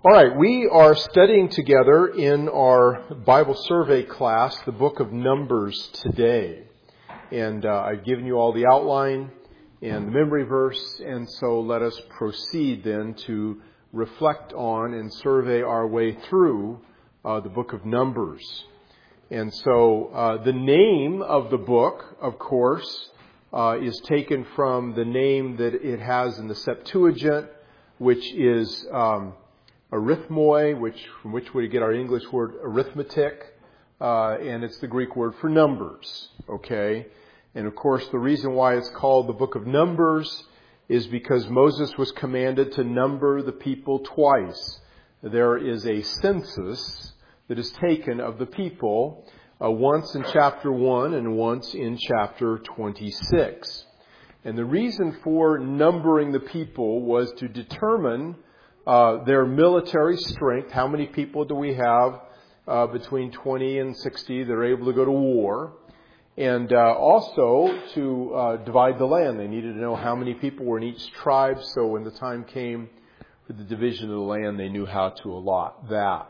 All right, we are studying together in our Bible survey class the book of Numbers today. And I've given you all the outline and the memory verse, and so let us proceed then to reflect on and survey our way through the book of Numbers. And so the name of the book, of course, is taken from the name that it has in the Septuagint, which is arithmoi, from which we get our English word arithmetic, and it's the Greek word for numbers, okay? And of course, the reason why it's called the book of Numbers is because Moses was commanded to number the people twice. There is a census that is taken of the people, once in chapter 1 and once in chapter 26. And the reason for numbering the people was to determine their military strength. How many people do we have between 20 and 60 that are able to go to war? And also to divide the land. They needed to know how many people were in each tribe, so when the time came for the division of the land, they knew how to allot that.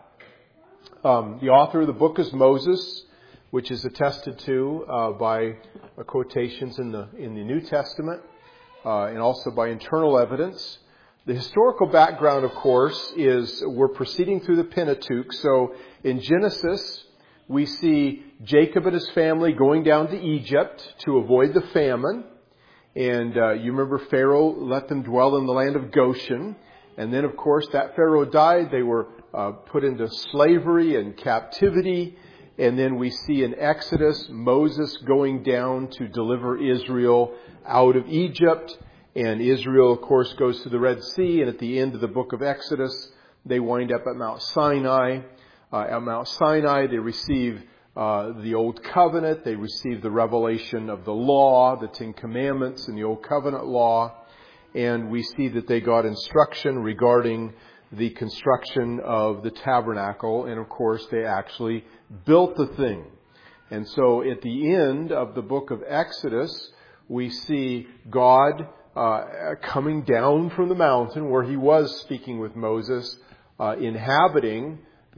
The author of the book is Moses, which is attested to by quotations in the New Testament and also by internal evidence. The historical background, of course, is we're proceeding through the Pentateuch. So in Genesis, we see Jacob and his family going down to Egypt to avoid the famine. And you remember Pharaoh let them dwell in the land of Goshen. And then, of course, that Pharaoh died. They were put into slavery and captivity. And then we see in Exodus, Moses going down to deliver Israel out of Egypt. And Israel, of course, goes to the Red Sea, and at the end of the book of Exodus, they wind up at Mount Sinai. At Mount Sinai, they receive the Old Covenant. They receive the revelation of the law, the Ten Commandments, and the Old Covenant law. And we see that they got instruction regarding the construction of the tabernacle. And, of course, they actually built the thing. And so at the end of the book of Exodus, we see God coming down from the mountain where he was speaking with Moses, inhabiting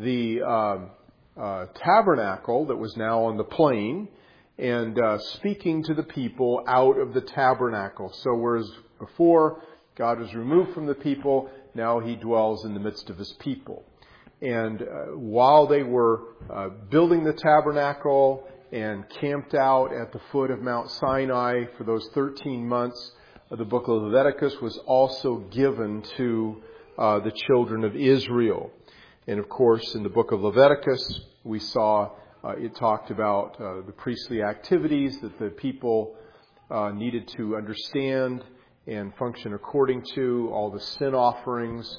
the tabernacle that was now on the plain, and speaking to the people out of the tabernacle. So whereas before God was removed from the people, now he dwells in the midst of his people. And while they were building the tabernacle and camped out at the foot of Mount Sinai for those 13 months, the book of Leviticus was also given to the children of Israel. And of course, in the book of Leviticus, we saw it talked about the priestly activities that the people needed to understand and function according to, all the sin offerings.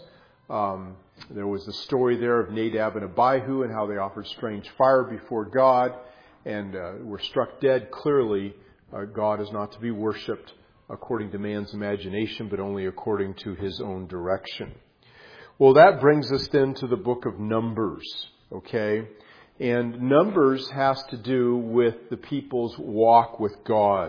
There was the story there of Nadab and Abihu and how they offered strange fire before God and were struck dead. Clearly, God is not to be worshipped according to man's imagination, but only according to his own direction. Well, that brings us then to the book of Numbers, okay? And Numbers has to do with the people's walk with God.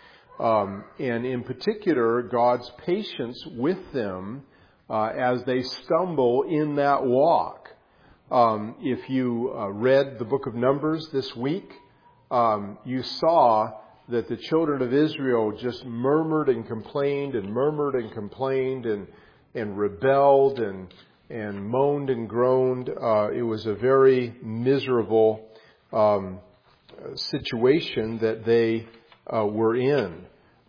And in particular, God's patience with them as they stumble in that walk. If you read the book of Numbers this week, you saw that the children of Israel just murmured and complained and murmured and complained and rebelled and moaned and groaned. It was a very miserable situation that they were in.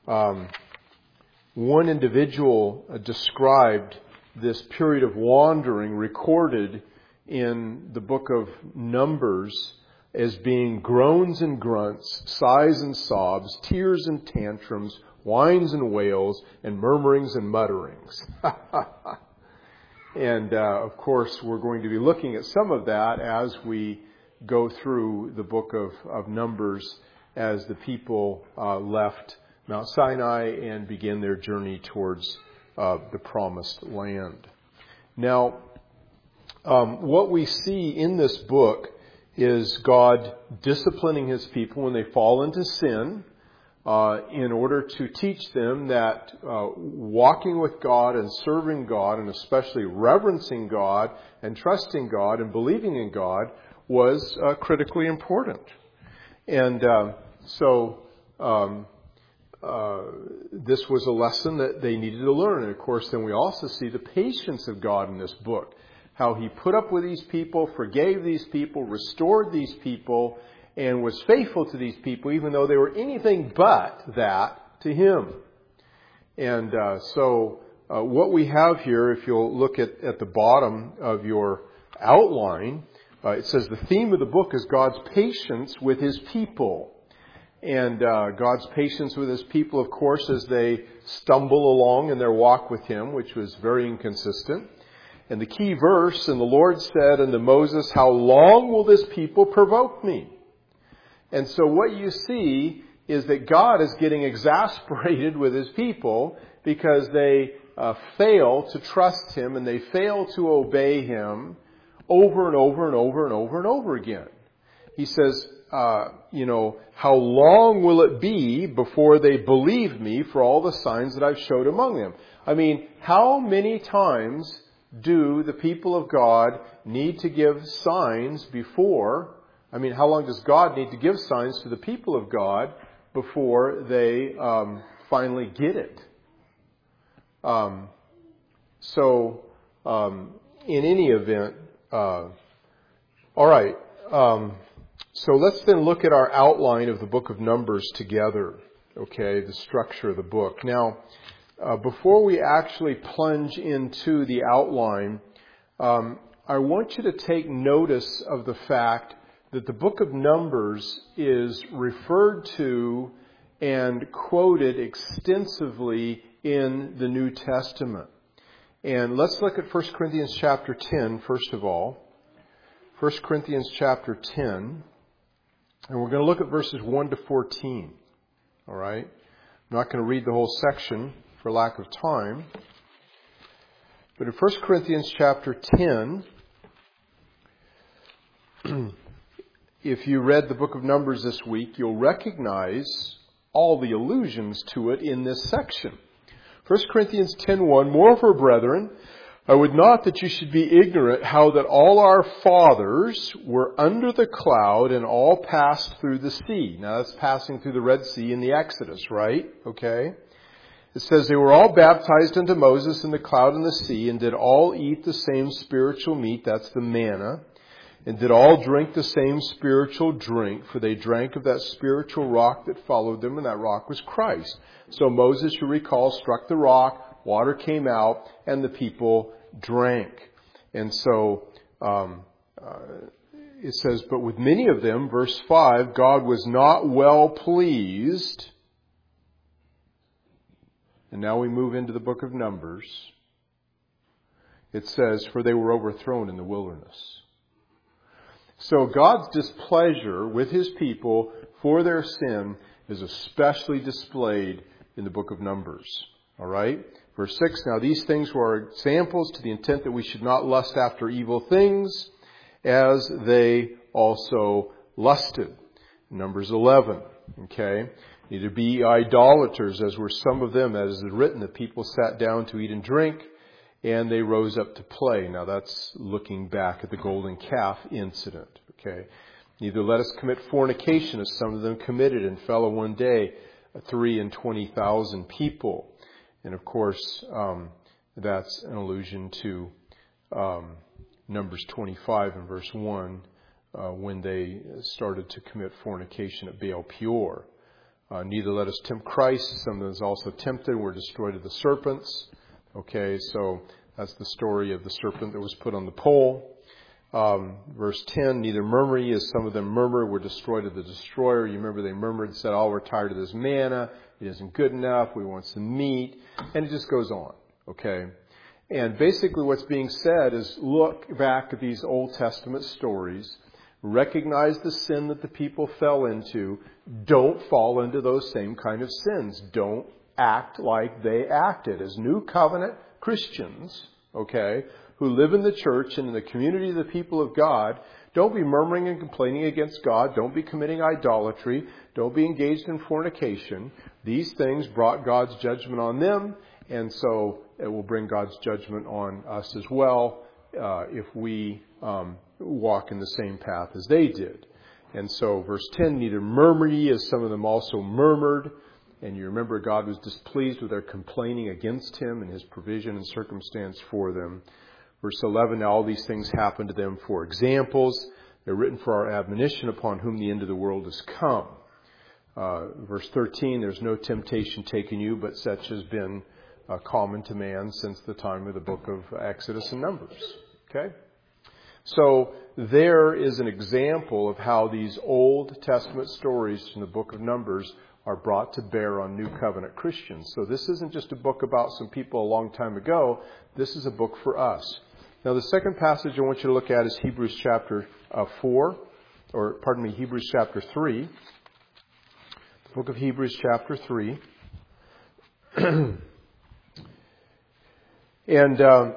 One individual described this period of wandering recorded in the book of Numbers as being groans and grunts, sighs and sobs, tears and tantrums, whines and wails, and murmurings and mutterings. And, of course, we're going to be looking at some of that as we go through the book of Numbers as the people left Mount Sinai and begin their journey towards the promised land. Now, what we see in this book is God disciplining his people when they fall into sin. in order to teach them that walking with God and serving God, and especially reverencing God and trusting God and believing in God, was critically important. And this was a lesson that they needed to learn. And of course, then we also see the patience of God in this book. How He put up with these people, forgave these people, restored these people, and was faithful to these people, even though they were anything but that to Him. And what we have here, if you'll look at the bottom of your outline, it says the theme of the book is God's patience with His people. And God's patience with His people, of course, as they stumble along in their walk with Him, which was very inconsistent. And the key verse, and the Lord said unto Moses, how long will this people provoke me? And so what you see is that God is getting exasperated with His people because they fail to trust Him and they fail to obey Him over and over and over and over and over again. He says, how long will it be before they believe me for all the signs that I've showed among them? I mean, how many times do the people of God need to give signs before? I mean, how long does God need to give signs to the people of God before they finally get it? In any event, all right. So let's then look at our outline of the book of Numbers together. Okay, the structure of the book. Now, before we actually plunge into the outline, I want you to take notice of the fact that the book of Numbers is referred to and quoted extensively in the New Testament. And let's look at 1 Corinthians chapter 10, first of all. 1 Corinthians chapter 10. And we're going to look at verses 1 to 14. All right? I'm not going to read the whole section for lack of time. But in 1 Corinthians chapter 10, if you read the book of Numbers this week, you'll recognize all the allusions to it in this section. 1 Corinthians 10:1, moreover, brethren, I would not that you should be ignorant how that all our fathers were under the cloud and all passed through the sea. Now that's passing through the Red Sea in the Exodus, right? Okay. It says they were all baptized unto Moses in the cloud and the sea and did all eat the same spiritual meat, that's the manna, and did all drink the same spiritual drink, for they drank of that spiritual rock that followed them, and that rock was Christ. So Moses, you recall, struck the rock, water came out, and the people drank. And so it says, but with many of them, verse 5, God was not well pleased. And now we move into the book of Numbers. It says, for they were overthrown in the wilderness. So God's displeasure with His people for their sin is especially displayed in the book of Numbers. All right? Verse 6, now these things were examples to the intent that we should not lust after evil things, as they also lusted. Numbers 11, okay? Neither be idolaters, as were some of them, as is written, the people sat down to eat and drink, and they rose up to play. Now that's looking back at the golden calf incident, okay? Neither let us commit fornication, as some of them committed and fell in one day, 320,000 people. And of course, that's an allusion to Numbers 25 and verse 1, when they started to commit fornication at Baal Peor. Neither let us tempt Christ. Some of them also tempted, were destroyed of the serpents. Okay, so that's the story of the serpent that was put on the pole. Verse 10, neither murmur ye, as some of them murmured, were destroyed of the destroyer. You remember they murmured and said, oh, we're tired of this manna. It isn't good enough. We want some meat. And it just goes on. Okay. And basically what's being said is look back at these Old Testament stories. Recognize the sin that the people fell into. Don't fall into those same kind of sins. Don't act like they acted. As New Covenant Christians, okay, who live in the church and in the community of the people of God, don't be murmuring and complaining against God. Don't be committing idolatry. Don't be engaged in fornication. These things brought God's judgment on them, and so it will bring God's judgment on us as well if we walk in the same path as they did. And so verse 10, neither murmur ye as some of them also murmured. And you remember God was displeased with their complaining against Him and His provision and circumstance for them. Verse 11, now all these things happened to them for examples. They're written for our admonition, upon whom the end of the world is come. Verse 13, there's no temptation taken you, but such has been common to man since the time of the book of Exodus and Numbers. Okay? So there is an example of how these Old Testament stories from the book of Numbers are brought to bear on New Covenant Christians. So this isn't just a book about some people a long time ago. This is a book for us. Now the second passage I want you to look at is Hebrews chapter 3. The book of Hebrews chapter 3. And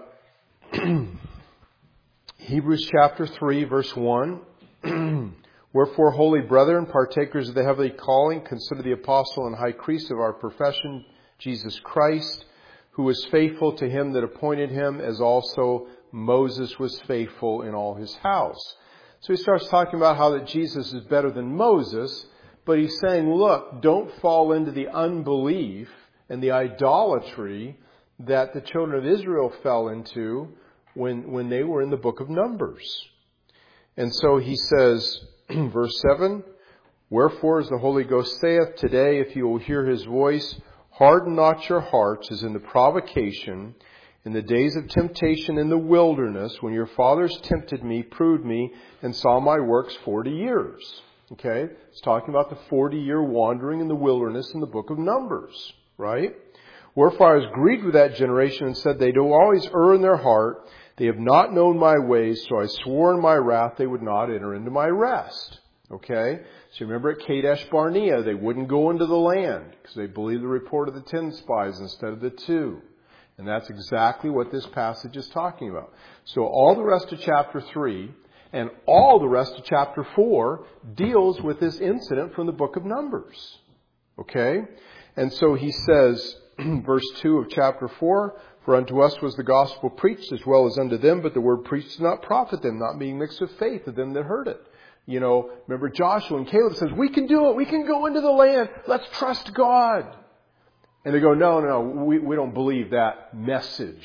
Hebrews chapter 3, verse 1. Wherefore, holy brethren, partakers of the heavenly calling, consider the apostle and high priest of our profession, Jesus Christ, who was faithful to him that appointed him, as also Moses was faithful in all his house. So he starts talking about how that Jesus is better than Moses, but he's saying, look, don't fall into the unbelief and the idolatry that the children of Israel fell into when they were in the book of Numbers. And so he says, verse 7, wherefore, as the Holy Ghost saith, today, if you will hear his voice, harden not your hearts as in the provocation, in the days of temptation in the wilderness, when your fathers tempted me, proved me, and saw my works 40 years. Okay? It's talking about the 40-year wandering in the wilderness in the book of Numbers, right? Wherefore I was grieved with that generation and said, they do always err in their heart. They have not known my ways, so I swore in my wrath they would not enter into my rest. Okay? So remember at Kadesh Barnea, they wouldn't go into the land because they believed the report of the 10 spies instead of the 2. And that's exactly what this passage is talking about. So all the rest of chapter 3 and all the rest of chapter 4 deals with this incident from the book of Numbers. Okay? And so he says, verse 2 of chapter 4, for unto us was the gospel preached as well as unto them, but the word preached did not profit them, not being mixed with faith of them that heard it. You know, remember Joshua and Caleb says, we can do it, we can go into the land, let's trust God. And they go, no, we don't believe that message.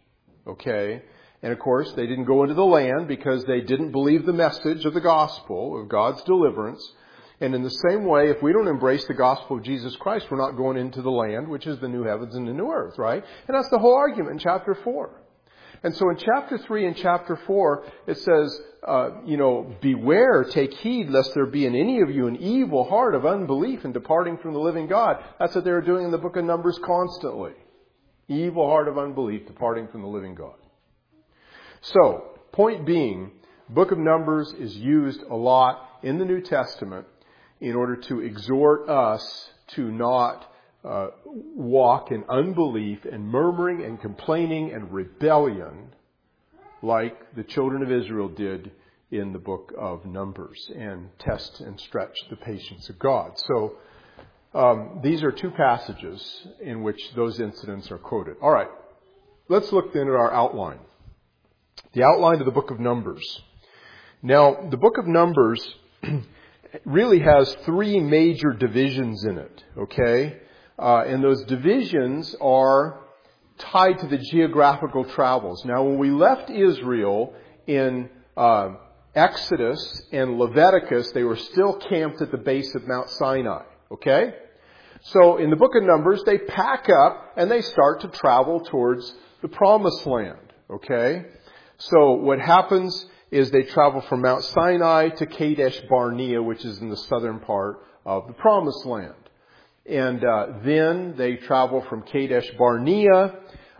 Okay? And of course, they didn't go into the land because they didn't believe the message of the gospel, of God's deliverance. And in the same way, if we don't embrace the gospel of Jesus Christ, we're not going into the land, which is the new heavens and the new earth, right? And that's the whole argument in chapter 4. And so in chapter 3 and chapter 4, it says, beware, take heed, lest there be in any of you an evil heart of unbelief in departing from the living God. That's what they were doing in the book of Numbers constantly. Evil heart of unbelief, departing from the living God. So, point being, book of Numbers is used a lot in the New Testament in order to exhort us to not walk in unbelief and murmuring and complaining and rebellion like the children of Israel did in the book of Numbers, and test and stretch the patience of God. So these are two passages in which those incidents are quoted. All right, let's look then at our outline. The outline of the book of Numbers. Now, the book of Numbers really has three major divisions in it, okay? And those divisions are tied to the geographical travels. Now, when we left Israel in Exodus and Leviticus, they were still camped at the base of Mount Sinai, okay? So in the book of Numbers, they pack up and they start to travel towards the Promised Land, okay? So what happens is they travel from Mount Sinai to Kadesh Barnea, which is in the southern part of the Promised Land. And then they travel from Kadesh Barnea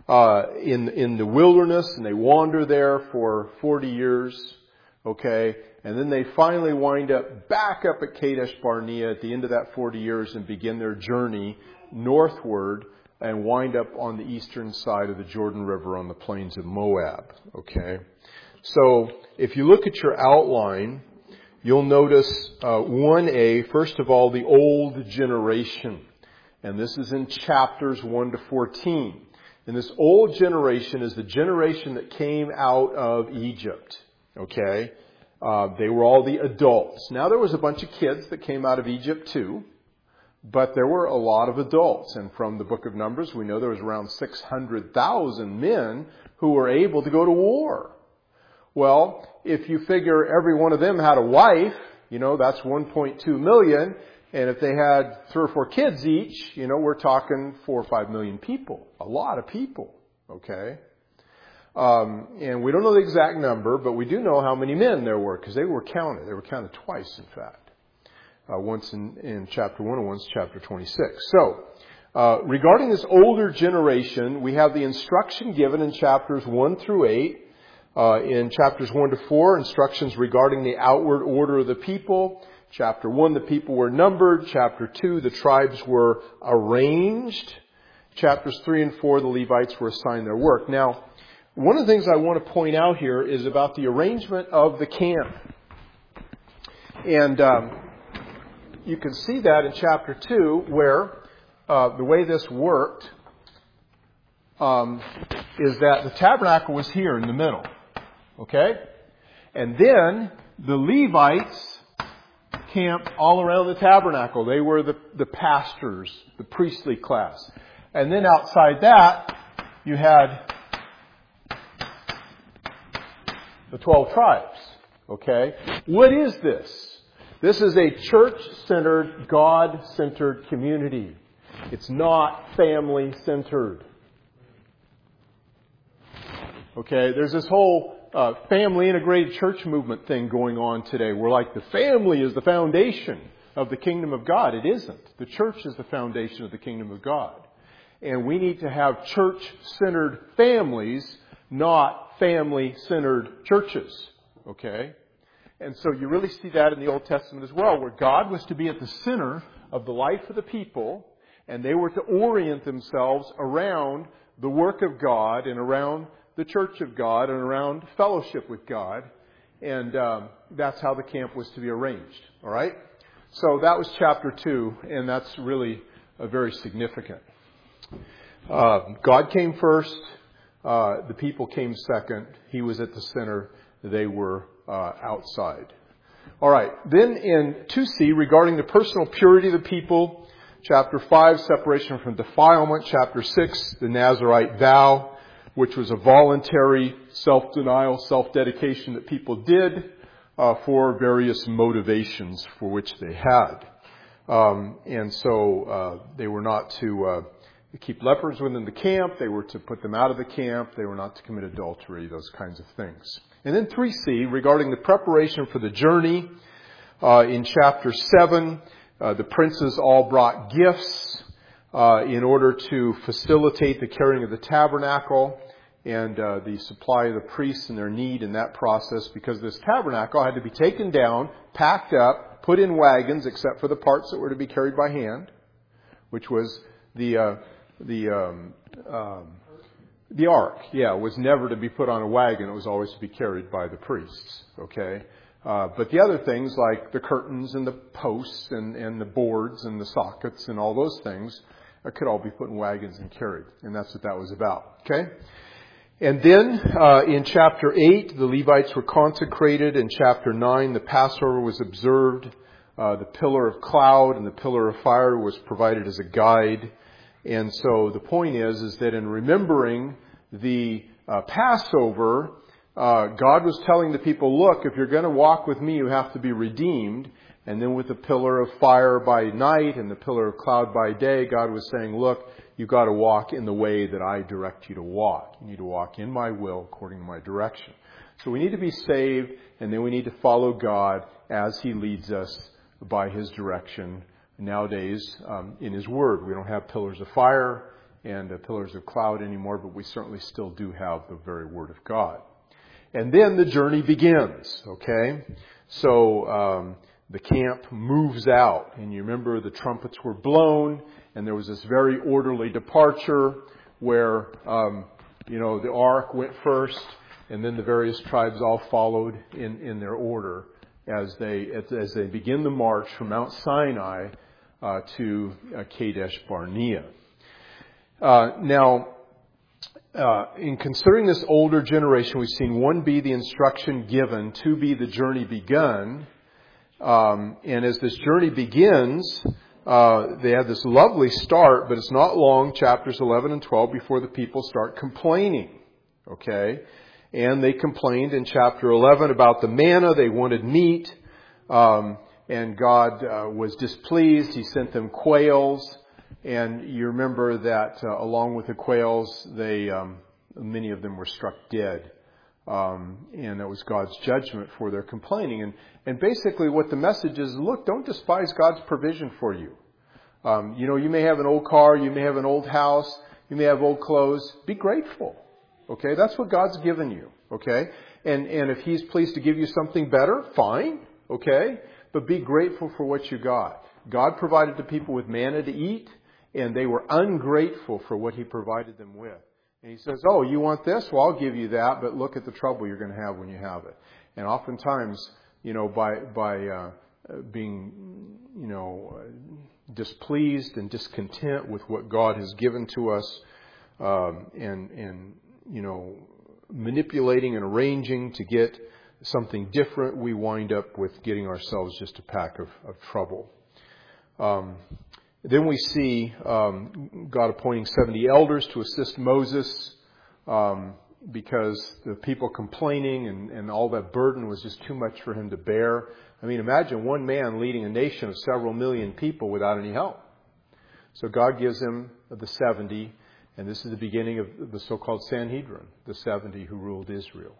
in the wilderness, and they wander there for 40 years, okay? And then they finally wind up back up at Kadesh Barnea at the end of that 40 years and begin their journey northward and wind up on the eastern side of the Jordan River on the plains of Moab. Okay? So if you look at your outline, you'll notice 1A, first of all, the old generation. And this is in chapters 1 to 14. And this old generation is the generation that came out of Egypt. Okay? They were all the adults. Now there was a bunch of kids that came out of Egypt too. But there were a lot of adults. And from the book of Numbers, we know there was around 600,000 men who were able to go to war. Well, if you figure every one of them had a wife, that's 1.2 million. And if they had 3 or 4 kids each, we're talking 4 or 5 million people. A lot of people. Okay? And we don't know the exact number, but we do know how many men there were because they were counted. They were counted twice, in fact. Once in chapter 1 and once chapter 26. So, regarding this older generation, we have the instruction given in chapters 1 through 8. In chapters 1 to 4, instructions regarding the outward order of the people. Chapter 1, the people were numbered. Chapter 2, the tribes were arranged. Chapters 3 and 4, the Levites were assigned their work. Now, one of the things I want to point out here is about the arrangement of the camp. And you can see that in chapter 2 where the way this worked is that the tabernacle was here in the middle. Okay? And then the Levites camped all around the tabernacle. They were the pastors, the priestly class. And then outside that, you had the 12 tribes. Okay? What is this? This is a church-centered, God-centered community. It's not family-centered. Okay? There's this whole family-integrated church movement thing going on today where like the family is the foundation of the kingdom of God. It isn't. The church is the foundation of the kingdom of God. And we need to have church-centered families, not family-centered churches. Okay? And so you really see that in the Old Testament as well, where God was to be at the center of the life of the people, and they were to orient themselves around the work of God and around the church of God and around fellowship with God. And that's how the camp was to be arranged. All right? So that was chapter 2, and that's really very significant. God came first. The people came second. He was at the center. They were outside. All right. Then in 2C, regarding the personal purity of the people, chapter 5, separation from defilement. Chapter 6, the Nazirite vow, which was a voluntary self-denial, self-dedication that people did for various motivations for which they had. And so they were not to keep lepers within the camp. They were to put them out of the camp. They were not to commit adultery, those kinds of things. And then 3C, regarding the preparation for the journey, in chapter 7, the princes all brought gifts in order to facilitate the carrying of the tabernacle and the supply of the priests and their need in that process, because this tabernacle had to be taken down, packed up, put in wagons, except for the parts that were to be carried by hand, which was the ark, was never to be put on a wagon. It was always to be carried by the priests. Okay, but the other things like the curtains and the posts and the boards and the sockets and all those things could all be put in wagons and carried, and that's what that was about. Okay, and then in chapter 8, the Levites were consecrated. In chapter 9, the Passover was observed. The pillar of cloud and the pillar of fire was provided as a guide. And so the point is that in remembering the Passover, God was telling the people, look, if you're going to walk with me, you have to be redeemed. And then with the pillar of fire by night and the pillar of cloud by day, God was saying, look, you've got to walk in the way that I direct you to walk. You need to walk in my will according to my direction. So we need to be saved, and then we need to follow God as He leads us by His direction. Nowadays, in His Word, we don't have pillars of fire and pillars of cloud anymore, but we certainly still do have the very Word of God. And then the journey begins, okay? So the camp moves out, and you remember the trumpets were blown, and there was this very orderly departure where, the ark went first, and then the various tribes all followed in their order as they begin the march from Mount Sinai to Kadesh Barnea. In considering this older generation, we've seen 1b, the instruction given, 2b, the journey begun. And as this journey begins, they have this lovely start, but it's not long, chapters 11 and 12, before the people start complaining. Okay? And they complained in chapter 11 about the manna. They wanted meat. And God was displeased. He sent them quails. And you remember that along with the quails, many of them were struck dead. And that was God's judgment for their complaining. And basically what the message is, look, don't despise God's provision for you. You may have an old car, you may have an old house, you may have old clothes. Be grateful. Okay? That's what God's given you. Okay? And if He's pleased to give you something better, fine. Okay? But be grateful for what you got. God provided the people with manna to eat, and they were ungrateful for what He provided them with. And He says, oh, you want this? Well, I'll give you that, but look at the trouble you're going to have when you have it. And oftentimes, by being, displeased and discontent with what God has given to us, and manipulating and arranging to get something different, we wind up with getting ourselves just a pack of trouble. Then we see God appointing 70 elders to assist Moses because the people complaining and all that burden was just too much for him to bear. I mean, imagine one man leading a nation of several million people without any help. So God gives him the 70, and this is the beginning of the so-called Sanhedrin, the 70 who ruled Israel,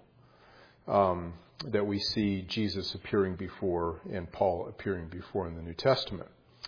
that we see Jesus appearing before and Paul appearing before in the New Testament.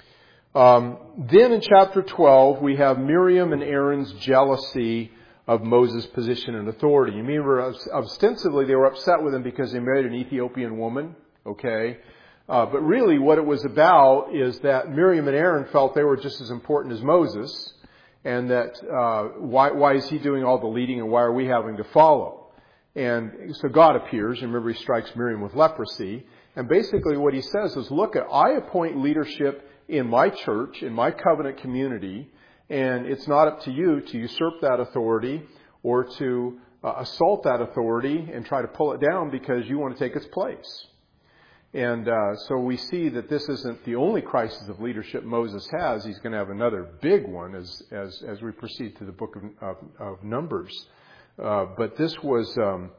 Then in chapter 12, we have Miriam and Aaron's jealousy of Moses' position and authority. You remember, ostensibly, they were upset with him because they married an Ethiopian woman. Okay? But really what it was about is that Miriam and Aaron felt they were just as important as Moses, and that why is he doing all the leading and why are we having to follow? And so God appears, and remember He strikes Miriam with leprosy, and basically what He says is, look, I appoint leadership in my church, in my covenant community, and it's not up to you to usurp that authority or to assault that authority and try to pull it down because you want to take its place. And so we see that this isn't the only crisis of leadership Moses has. He's going to have another big one as we proceed through the book of Numbers. But this was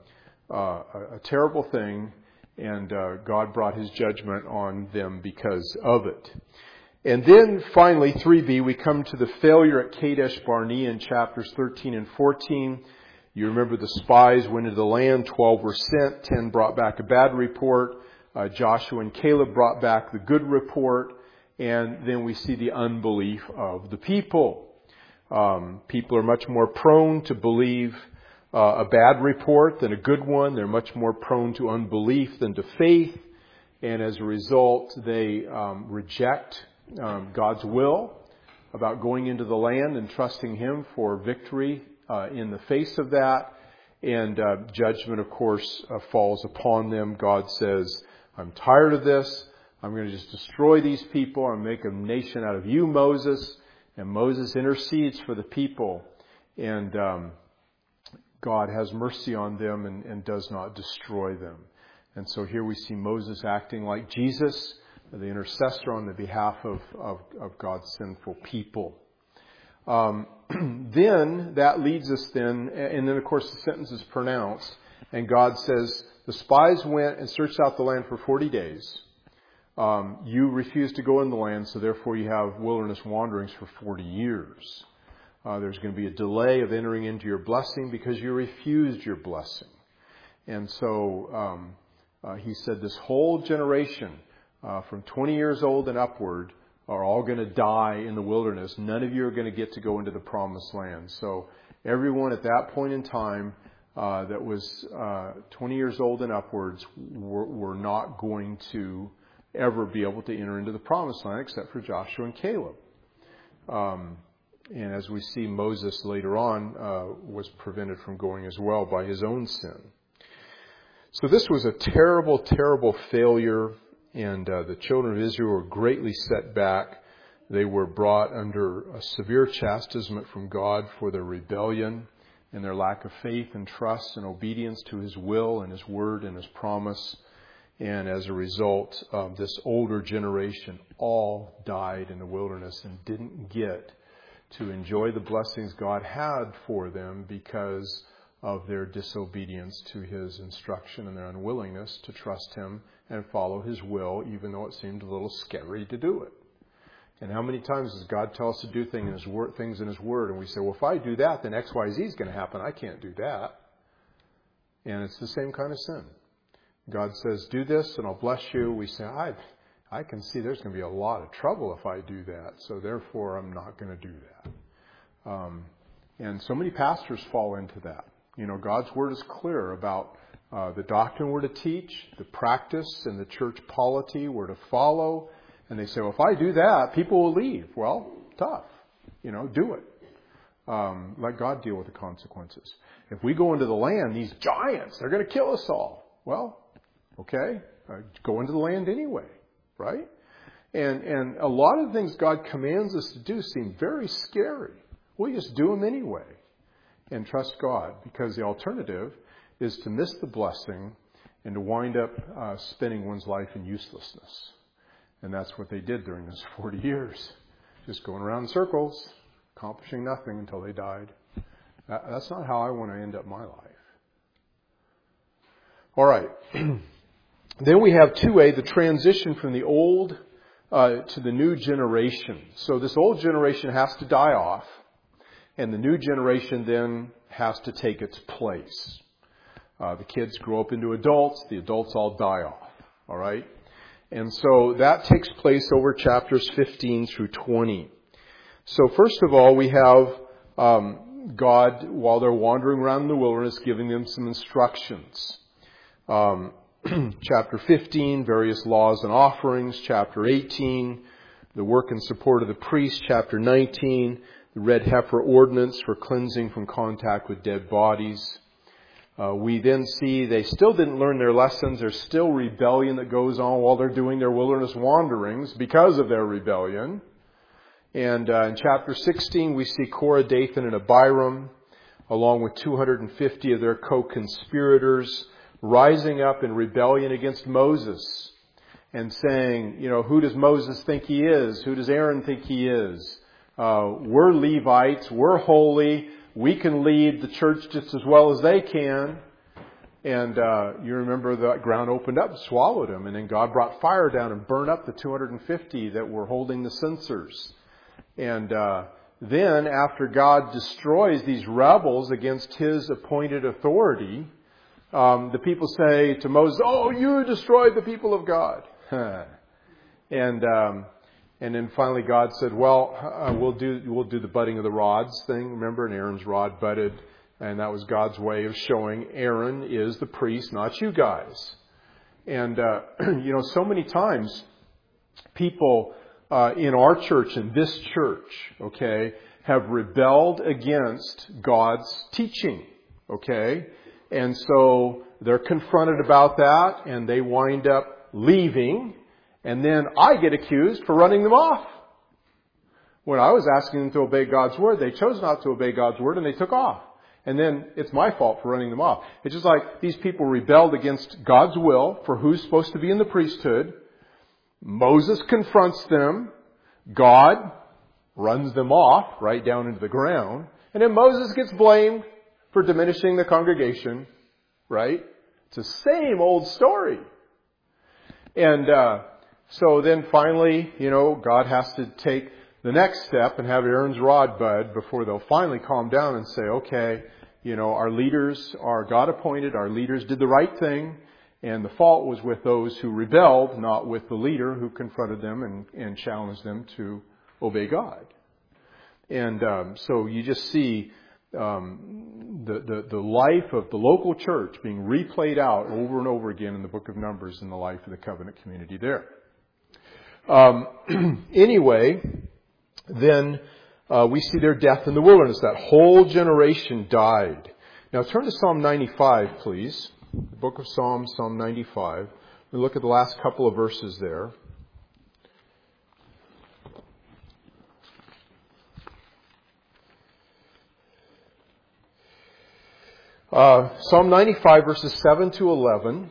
a terrible thing, and God brought His judgment on them because of it. And then finally, 3b, we come to the failure at Kadesh Barnea in chapters 13 and 14. You remember the spies went into the land, 12 were sent, 10 brought back a bad report. Joshua and Caleb brought back the good report. And then we see the unbelief of the people. People are much more prone to believe a bad report than a good one. They're much more prone to unbelief than to faith. And as a result, they reject God's will about going into the land and trusting Him for victory in the face of that. And judgment, of course, falls upon them. God says, I'm tired of this. I'm going to just destroy these people. I'm going to make a nation out of you, Moses. And Moses intercedes for the people. And God has mercy on them and does not destroy them. And so here we see Moses acting like Jesus, the intercessor on the behalf of God's sinful people. Then that leads us and then of course the sentence is pronounced, and God says, the spies went and searched out the land for 40 days. You refused to go in the land, so therefore you have wilderness wanderings for 40 years. There's going to be a delay of entering into your blessing because you refused your blessing. And so He said this whole generation, from 20 years old and upward, are all going to die in the wilderness. None of you are going to get to go into the promised land. So everyone at that point in time that was 20 years old and upwards were not going to ever be able to enter into the promised land except for Joshua and Caleb. And as we see, Moses later on was prevented from going as well by his own sin. So this was a terrible, terrible failure, and the children of Israel were greatly set back. They were brought under a severe chastisement from God for their rebellion and their lack of faith and trust and obedience to His will and His word and His promise. And as a result, this older generation all died in the wilderness and didn't get to enjoy the blessings God had for them because of their disobedience to His instruction and their unwillingness to trust Him and follow His will, even though it seemed a little scary to do it. And how many times does God tell us to do things in His Word, and we say, well, if I do that, then X, Y, Z is going to happen. I can't do that. And it's the same kind of sin. God says, do this and I'll bless you. We say, I can see there's going to be a lot of trouble if I do that, so therefore I'm not going to do that. And so many pastors fall into that. You know, God's Word is clear about the doctrine we're to teach, the practice and the church polity we're to follow. And they say, well, if I do that, people will leave. Well, tough. You know, do it. Let God deal with the consequences. If we go into the land, these giants, they're going to kill us all. Well, okay, go into the land anyway, right? And a lot of the things God commands us to do seem very scary. We just do them anyway and trust God, because the alternative is to miss the blessing and to wind up spending one's life in uselessness. And that's what they did during those 40 years. Just going around in circles, accomplishing nothing until they died. That's not how I want to end up my life. All right. Then we have 2A, the transition from the old to the new generation. So this old generation has to die off, and the new generation then has to take its place. The kids grow up into adults. The adults all die off. All right? And so that takes place over chapters 15 through 20. So first of all, we have God, while they're wandering around in the wilderness, giving them some instructions. Chapter 15, various laws and offerings. Chapter 18, the work and support of the priest. Chapter 19, the red heifer ordinance for cleansing from contact with dead bodies. We then see they still didn't learn their lessons. There's still rebellion that goes on while they're doing their wilderness wanderings because of their rebellion. And in chapter 16, we see Korah, Dathan, and Abiram, along with 250 of their co-conspirators, rising up in rebellion against Moses and saying, you know, who does Moses think he is? Who does Aaron think he is? We're Levites. We're holy. We can lead the church just as well as they can. And you remember the ground opened up and swallowed them. And then God brought fire down and burned up the 250 that were holding the censers. And then after God destroys these rebels against His appointed authority, the people say to Moses, oh, you destroyed the people of God. And then finally God said, well, we'll do the budding of the rods thing. Remember, and Aaron's rod budded. And that was God's way of showing Aaron is the priest, not you guys. And, you know, so many times people in our church, in this church, okay, have rebelled against God's teaching, okay? And so they're confronted about that and they wind up leaving. And then I get accused for running them off. When I was asking them to obey God's word, they chose not to obey God's word and they took off. And then it's my fault for running them off. It's just like these people rebelled against God's will for who's supposed to be in the priesthood. Moses confronts them. God runs them off right down into the ground. And then Moses gets blamed for diminishing the congregation. Right? It's the same old story. And so then finally, you know, God has to take the next step and have Aaron's rod bud before they'll finally calm down and say, okay, you know, our leaders are God appointed. Our leaders did the right thing. And the fault was with those who rebelled, not with the leader who confronted them and challenged them to obey God. And so you just see the life of the local church being replayed out over and over again in the book of Numbers in the life of the covenant community there. Anyway, then we see their death in the wilderness. That whole generation died. Now turn to Psalm 95, please. The book of Psalms, Psalm 95. We look at the last couple of verses there. Psalm 95, verses 7 to 11.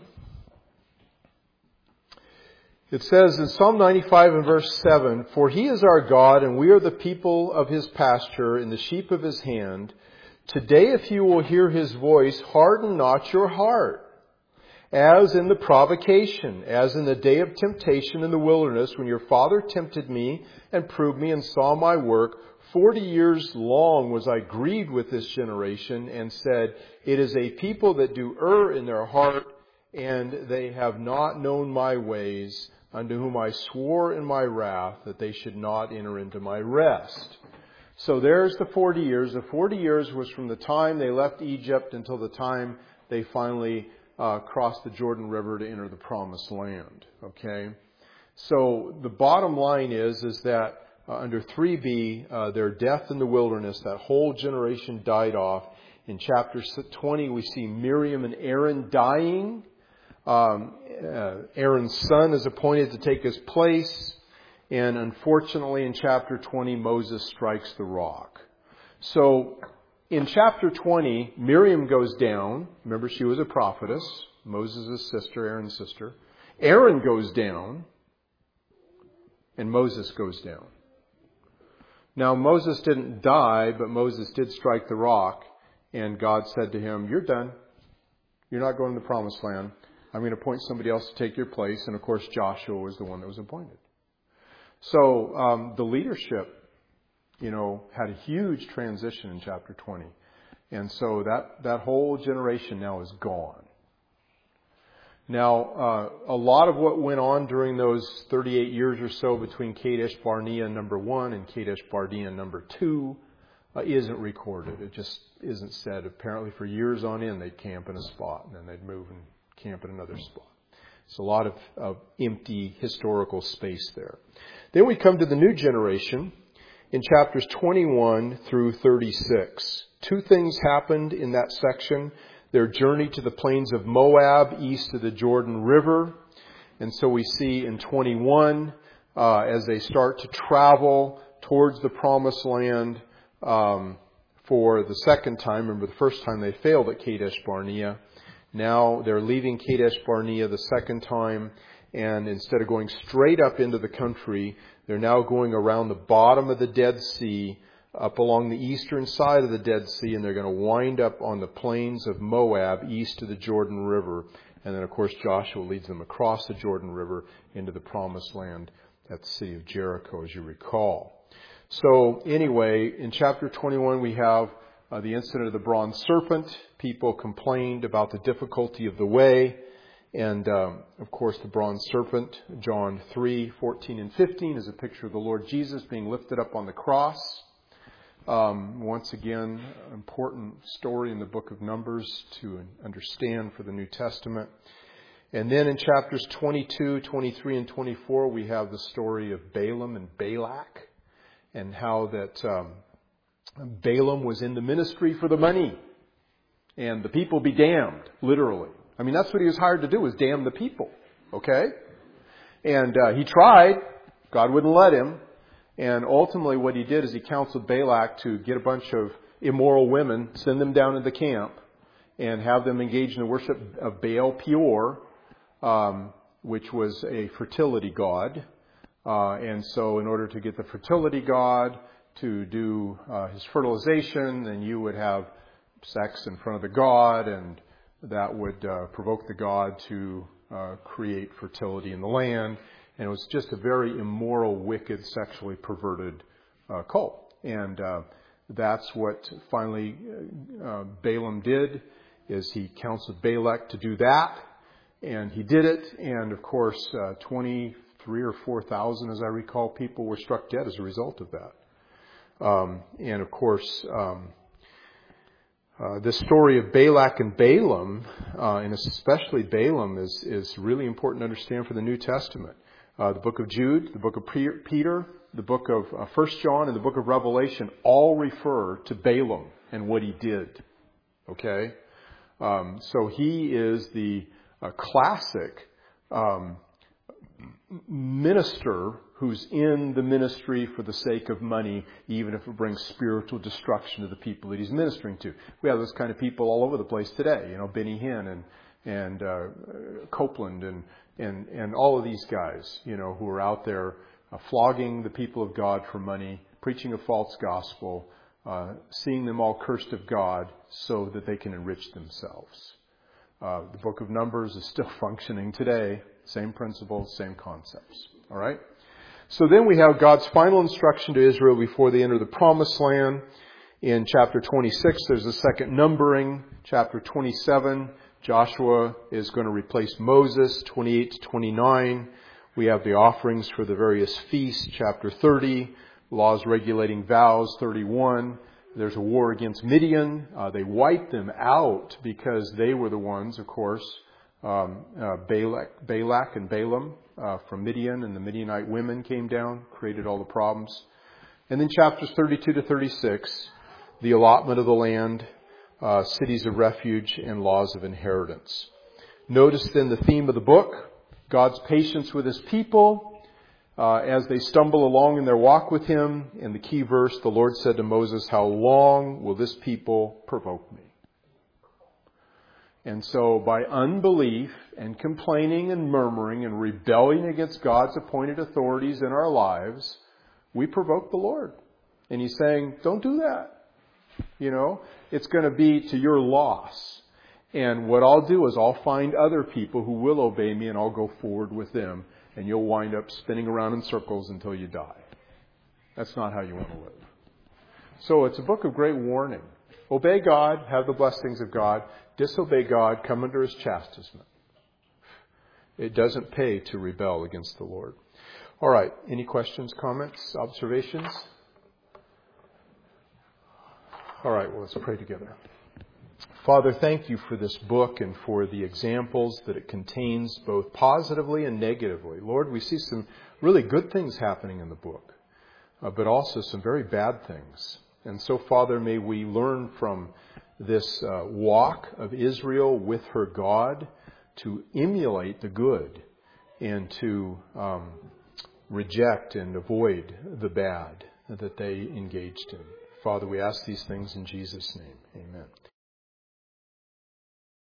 It says in Psalm 95 and verse 7, "For he is our God, and we are the people of his pasture and the sheep of his hand. Today if you will hear his voice, harden not your heart, as in the provocation, as in the day of temptation in the wilderness, when your father tempted me and proved me and saw my work. 40 years long was I grieved with this generation and said, it is a people that do err in their heart, and they have not known my ways, unto whom I swore in my wrath that they should not enter into my rest." So there's the 40 years. The 40 years was from the time they left Egypt until the time they finally crossed the Jordan River to enter the Promised Land. Okay? So the bottom line is that under 3b, their death in the wilderness, that whole generation died off. In chapter 20, we see Miriam and Aaron dying. Aaron's son is appointed to take his place. And unfortunately, in chapter 20, Moses strikes the rock. So in chapter 20, Miriam goes down. Remember, she was a prophetess. Moses' sister, Aaron's sister. Aaron goes down. And Moses goes down. Now, Moses didn't die, but Moses did strike the rock. And God said to him, "You're done. You're not going to the Promised Land. I'm going to appoint somebody else to take your place." And of course, Joshua was the one that was appointed. So the leadership, had a huge transition in chapter 20. And so that whole generation now is gone. Now, a lot of what went on during those 38 years or so between Kadesh Barnea number 1 and Kadesh Barnea number 2 isn't recorded. It just isn't said. Apparently for years on end they'd camp in a spot and then they'd move and camp in another spot. So a lot of empty historical space there. Then we come to the new generation in chapters 21 through 36. Two things happened in that section. Their journey to the plains of Moab, east of the Jordan River. And so we see in 21, as they start to travel towards the Promised Land for the second time. Remember, the first time they failed at Kadesh Barnea. Now they're leaving Kadesh Barnea the second time. And instead of going straight up into the country, they're now going around the bottom of the Dead Sea, up along the eastern side of the Dead Sea, and they're going to wind up on the plains of Moab, east of the Jordan River. And then, of course, Joshua leads them across the Jordan River into the Promised Land at the city of Jericho, as you recall. So, anyway, in chapter 21, we have the incident of the bronze serpent. People complained about the difficulty of the way. And, of course, the bronze serpent, John 3:14 and 15, is a picture of the Lord Jesus being lifted up on the cross. Once again, important story in the book of Numbers to understand for the New Testament. And then in chapters 22, 23, and 24, we have the story of Balaam and Balak and how that Balaam was in the ministry for the money and the people be damned, literally. I mean, that's what he was hired to do, was damn the people. Okay? And he tried. God wouldn't let him. And ultimately what he did is he counseled Balak to get a bunch of immoral women, send them down to the camp, and have them engage in the worship of Baal Peor, which was a fertility god. And so in order to get the fertility god to do his fertilization, then you would have sex in front of the god, and that would provoke the god to create fertility in the land. And it was just a very immoral, wicked, sexually perverted cult. And that's what finally Balaam did, is he counseled Balak to do that. And he did it. And of course, 23 or 4,000, as I recall, people were struck dead as a result of that. And of course, the story of Balak and Balaam, and especially Balaam, is really important to understand for the New Testament. The book of Jude, the book of Peter, the book of 1 John and the book of Revelation all refer to Balaam and what he did. Okay? So he is the classic minister who's in the ministry for the sake of money, even if it brings spiritual destruction to the people that he's ministering to. We have those kind of people all over the place today. You know, Benny Hinn and Copeland and all of these guys, you know, who are out there flogging the people of God for money, preaching a false gospel, seeing them all cursed of God so that they can enrich themselves. The book of Numbers is still functioning today. Same principles, same concepts. All right? So then we have God's final instruction to Israel before they enter the promised land. In chapter 26, there's a second numbering. Chapter 27, Joshua is going to replace Moses. 28 to 29, we have the offerings for the various feasts. Chapter 30, laws regulating vows. 31, there's a war against Midian. They wiped them out because they were the ones, of course, Balak and Balaam from Midian, and the Midianite women came down, created all the problems. And then chapters 32 to 36, the allotment of the land, cities of refuge, and laws of inheritance. Notice then the theme of the book, God's patience with His people as they stumble along in their walk with Him. In the key verse, the Lord said to Moses, "How long will this people provoke me?" And so by unbelief and complaining and murmuring and rebelling against God's appointed authorities in our lives, we provoke the Lord. And He's saying, don't do that. You know, it's going to be to your loss. And what I'll do is I'll find other people who will obey me and I'll go forward with them. And you'll wind up spinning around in circles until you die. That's not how you want to live. So it's a book of great warning. Obey God, have the blessings of God. Disobey God, come under His chastisement. It doesn't pay to rebel against the Lord. All right. Any questions, comments, observations? All right. Well, let's pray together. Father, thank You for this book and for the examples that it contains, both positively and negatively. Lord, we see some really good things happening in the book, but also some very bad things. And so, Father, may we learn from this walk of Israel with her God to emulate the good and to reject and avoid the bad that they engaged in. Father, we ask these things in Jesus' name. Amen.